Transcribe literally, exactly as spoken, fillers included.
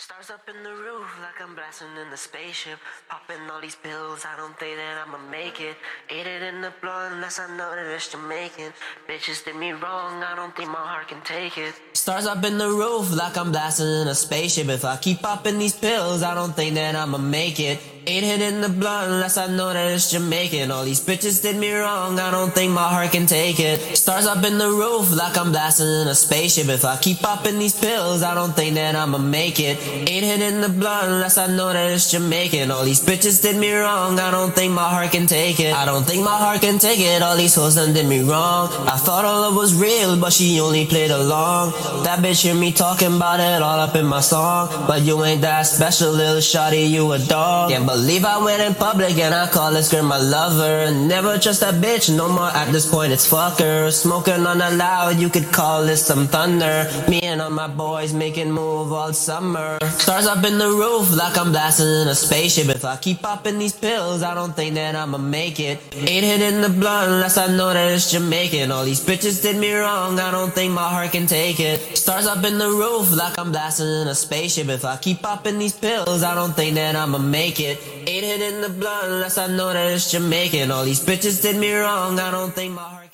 Stars up in the roof like I'm blasting in the spaceship. Popping all these pills, I don't think that I'ma make it. Ate it in the blood unless I know that it's Jamaican. Bitches did me wrong, I don't think my heart can take it. Stars up in the roof like I'm blasting in a spaceship. If I keep popping these pills, I don't think that I'ma make it. Ain't hit in the blood unless I know that it's Jamaican. All these bitches did me wrong, I don't think my heart can take it. Stars up in the roof like I'm blasting in a spaceship. If I keep popping these pills, I don't think that I'ma make it. Ain't hit in the blood unless I know that it's Jamaican. All these bitches did me wrong, I don't think my heart can take it. I don't think my heart can take it, all these hoes done did me wrong. I thought all love was real, but she only played along. That bitch hear me talking about it all up in my song. But you ain't that special, little shawty, you a dog. Can't believe I went in public and I call this girl my lover. Never trust that bitch no more, at this point it's fuck her. Smoking on the loud, you could call this some thunder. Me and all my boys making move all summer. Stars up in the roof like I'm blasting in a spaceship. If I keep popping these pills, I don't think that I'ma make it. Ain't hit in the blood unless I know that it's Jamaican. All these bitches did me wrong, I don't think my heart can take it. Stars up in the roof like I'm blasting in a spaceship. If I keep popping these pills, I don't think that I'ma make it. Ain't hit in the blood unless I know that it's Jamaican. All these bitches did me wrong, I don't think my heart